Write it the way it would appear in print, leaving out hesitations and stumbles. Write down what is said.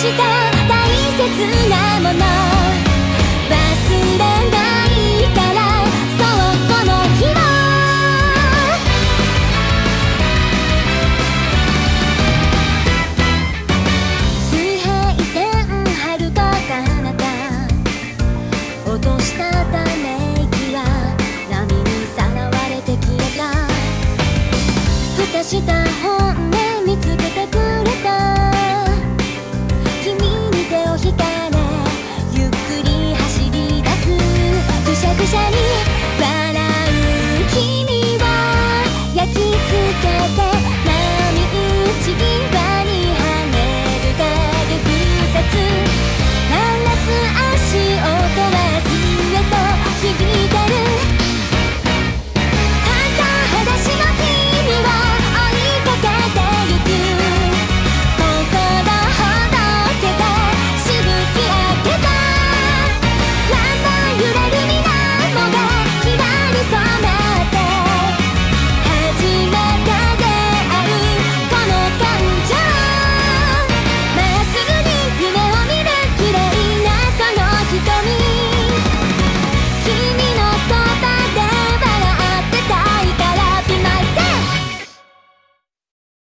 した大切なもの忘れないからそうこの日も水平線遥か彼方落としたため息は波にさらわれて消えた蓋した本音見つけ